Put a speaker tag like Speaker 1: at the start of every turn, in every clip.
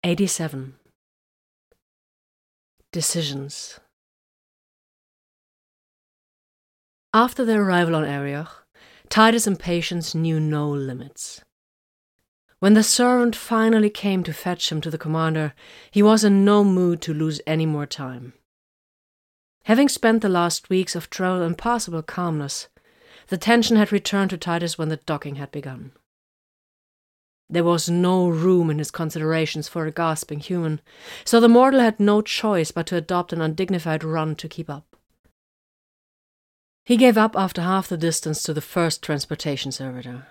Speaker 1: 87. Decisions. After their arrival on Arioch, Titus' impatience knew no limits. When the servant finally came to fetch him to the commander, he was in no mood to lose any more time. Having spent the last weeks of travel in possible calmness, the tension had returned to Titus when the docking had begun. There was no room in his considerations for a gasping human, so the mortal had no choice but to adopt an undignified run to keep up. He gave up after half the distance to the first transportation servitor.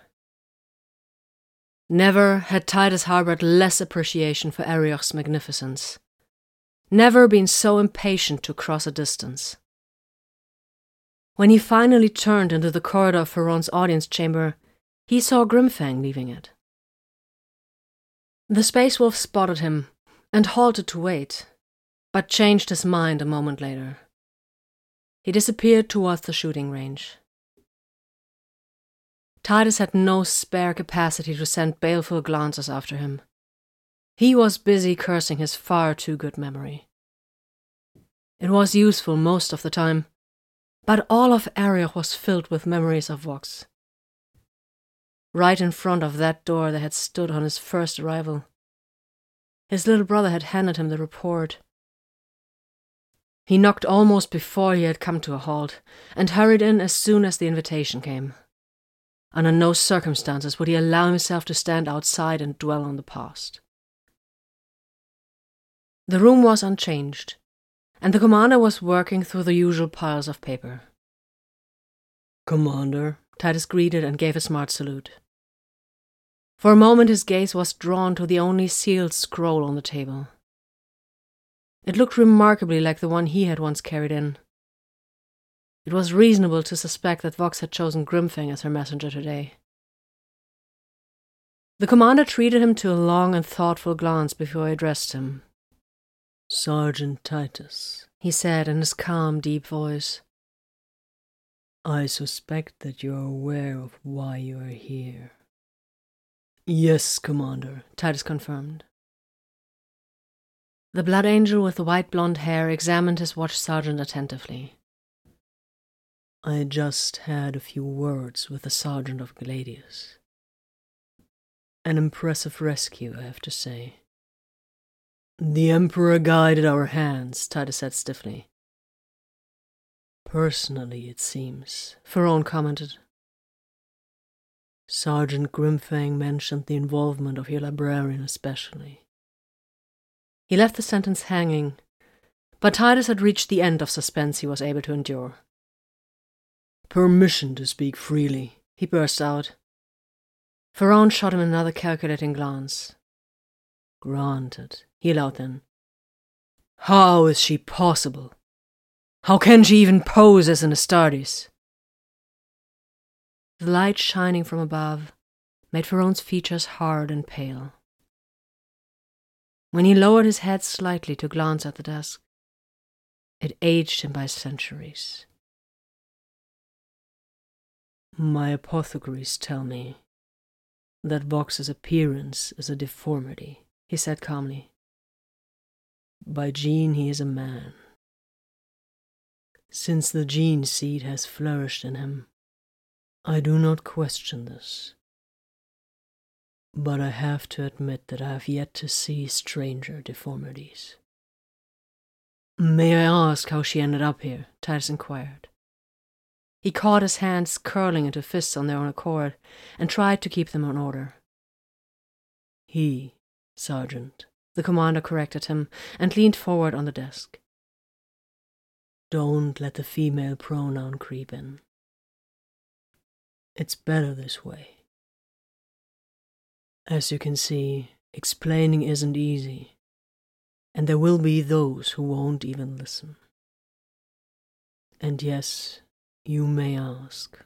Speaker 1: Never had Titus harbored less appreciation for Arioch's magnificence. Never been so impatient to cross a distance. When he finally turned into the corridor of Pharaon's audience chamber, he saw Grimfang leaving it. The Space Wolf spotted him and halted to wait, but changed his mind a moment later. He disappeared towards the shooting range. Titus had no spare capacity to send baleful glances after him. He was busy cursing his far too good memory. It was useful most of the time, but all of Arioch was filled with memories of Vox. Right in front of that door they had stood on his first arrival. His little brother had handed him the report. He knocked almost before he had come to a halt, and hurried in as soon as the invitation came. Under no circumstances would he allow himself to stand outside and dwell on the past. The room was unchanged, and the commander was working through the usual piles of paper. "Commander," Titus greeted and gave a smart salute. For a moment his gaze was drawn to the only sealed scroll on the table. It looked remarkably like the one he had once carried in. It was reasonable to suspect that Vox had chosen Grimfang as her messenger today. The commander treated him to a long and thoughtful glance before he addressed him. "Sergeant Titus," he said in his calm, deep voice. "I suspect that you are aware of why you are here." "Yes, Commander," Titus confirmed. The Blood Angel with the white blonde hair examined his watch sergeant attentively. "I just had a few words with the sergeant of Gladius. An impressive rescue, I have to say." "The Emperor guided our hands," Titus said stiffly. "Personally, it seems," Pharaon commented. "Sergeant Grimfang mentioned the involvement of your librarian especially." He left the sentence hanging, but Titus had reached the end of suspense he was able to endure. "Permission to speak freely," he burst out. Pharaon shot him another calculating glance. "Granted," he allowed then. "How is she possible? How can she even pose as an Astartes?" The light shining from above made Pharaon's features hard and pale. When he lowered his head slightly to glance at the desk, it aged him by centuries. "My apothecaries tell me that Vox's appearance is a deformity," he said calmly. "By gene he is a man. Since the gene seed has flourished in him, I do not question this. But I have to admit that I have yet to see stranger deformities." "May I ask how she ended up here?" Titus inquired. He caught his hands curling into fists on their own accord and tried to keep them in order. "He, Sergeant," the commander corrected him and leaned forward on the desk. "Don't let the female pronoun creep in. It's better this way. As you can see, explaining isn't easy, and there will be those who won't even listen. And yes, you may ask.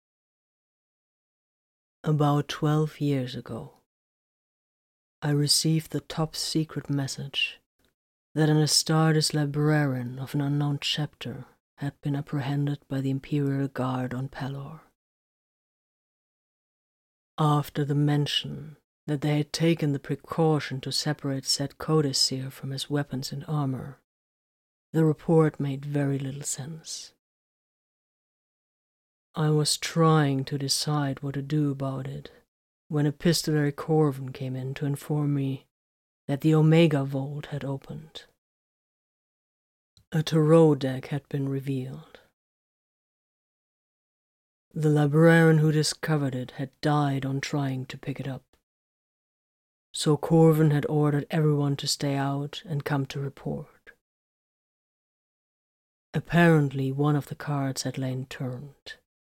Speaker 1: About 12 years ago, I received the top-secret message that an Astartes librarian of an unknown chapter had been apprehended by the Imperial Guard on Pelor. After the mention that they had taken the precaution to separate said codicil from his weapons and armor, the report made very little sense. I was trying to decide what to do about it when Epistolary Corvin came in to inform me that the Omega Vault had opened. A tarot deck had been revealed. The librarian who discovered it had died on trying to pick it up, so Corvin had ordered everyone to stay out and come to report. Apparently, one of the cards had lain turned.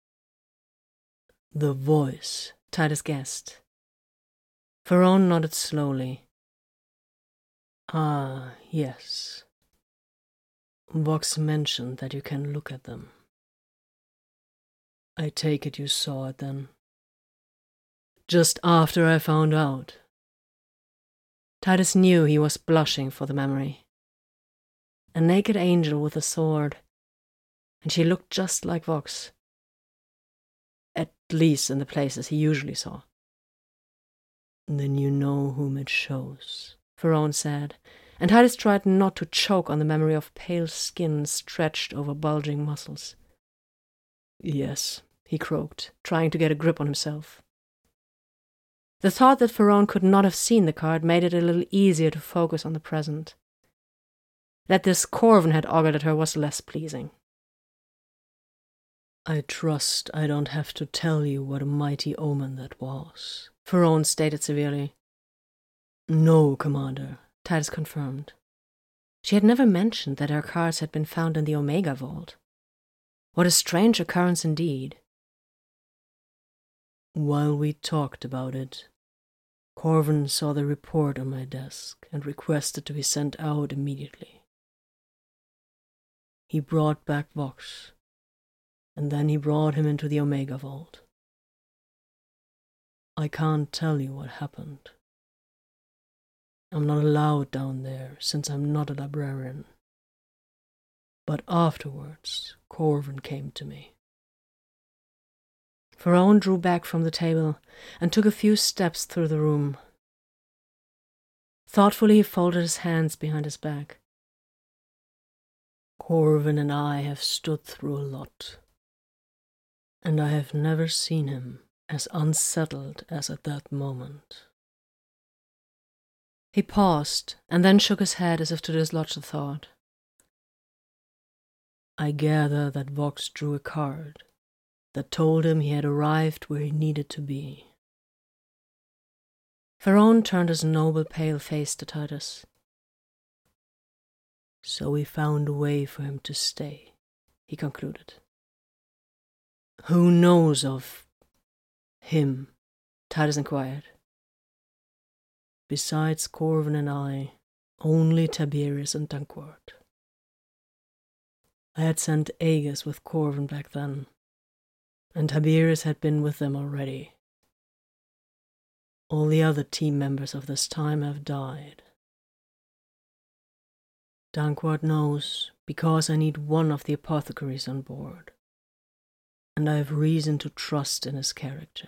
Speaker 1: The voice, Titus guessed. Ferron nodded slowly. Ah, yes. Vox mentioned that you can look at them. I take it you saw it then. Just after I found out. Titus knew he was blushing for the memory. A naked angel with a sword, and she looked just like Vox. At least in the places he usually saw. Then you know whom it shows, Ferron said, and Titus tried not to choke on the memory of pale skin stretched over bulging muscles. Yes, he croaked, trying to get a grip on himself. The thought that Ferron could not have seen the card made it a little easier to focus on the present. That this Corvin had augured at her was less pleasing. I trust I don't have to tell you what a mighty omen that was, Ferron stated severely. No, Commander, Titus confirmed. She had never mentioned that her cards had been found in the Omega Vault. What a strange occurrence indeed. While we talked about it, Corvin saw the report on my desk and requested to be sent out immediately. He brought back Vox, and then he brought him into the Omega Vault. I can't tell you what happened. I'm not allowed down there, since I'm not a librarian. But afterwards, Corvin came to me. Ferron drew back from the table and took a few steps through the room. Thoughtfully he folded his hands behind his back. Corvin and I have stood through a lot, and I have never seen him as unsettled as at that moment. He paused and then shook his head as if to dislodge the thought. I gather that Vox drew a card that told him he had arrived where he needed to be. Ferron turned his noble pale face to Titus. So we found a way for him to stay, he concluded. Who knows of him? Titus inquired. Besides Corvin and I, only Tiberius and Dankwart. I had sent Aegis with Corvin back then, and Tiberius had been with them already. All the other team members of this time have died. Dankwart knows because I need one of the apothecaries on board, and I have reason to trust in his character.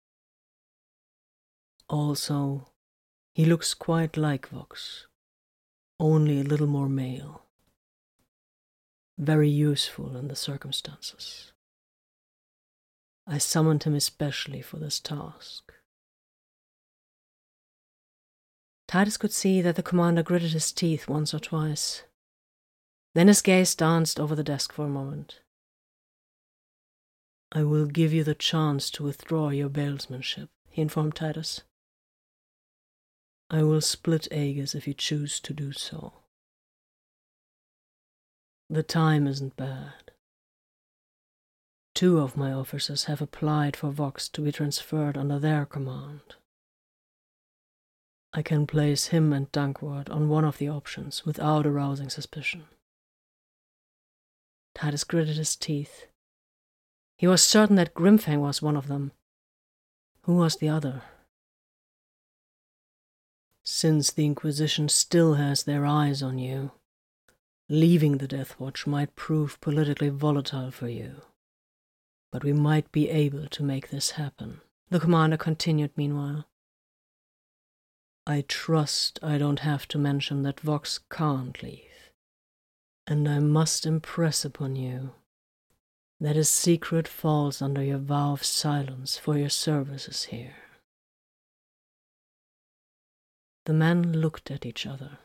Speaker 1: Also, he looks quite like Vox, only a little more male. Very useful in the circumstances. I summoned him especially for this task. Titus could see that the commander gritted his teeth once or twice. Then his gaze danced over the desk for a moment. I will give you the chance to withdraw your bailsmanship, he informed Titus. I will split Aegis if you choose to do so. The time isn't bad. 2 of my officers have applied for Vox to be transferred under their command. I can place him and Dankwart on one of the options without arousing suspicion. Titus gritted his teeth. He was certain that Grimfang was one of them. Who was the other? Since the Inquisition still has their eyes on you, leaving the Death Watch might prove politically volatile for you. But we might be able to make this happen, the commander continued meanwhile. I trust I don't have to mention that Vox can't leave, and I must impress upon you that his secret falls under your vow of silence for your services here." The men looked at each other.